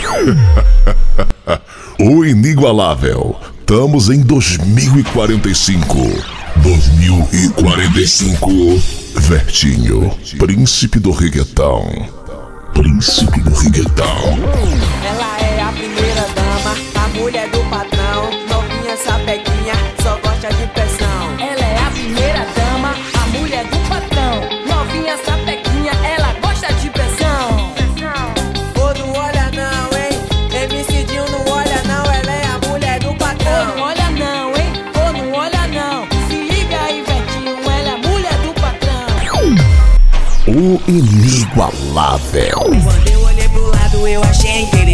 O inigualável. Estamos em 2045. 2045. Vertinho, príncipe do reggaetão. Príncipe do reggaetão. Ela é a primeira dama, a mulher do patrão. Novinha sapequinha, só gosta de pressão. Ela é a primeira dama, a mulher do patrão. Novinha sapequinha, ela gosta de pressão. Ô, não olha não, hein? MC Dinho não olha não, ela é a mulher do Ô, patrão. não olha não, hein? Ô, não olha não. Se liga aí, Vertinho, ela é a mulher do patrão. O inigualável. Quando eu olhei pro lado eu achei que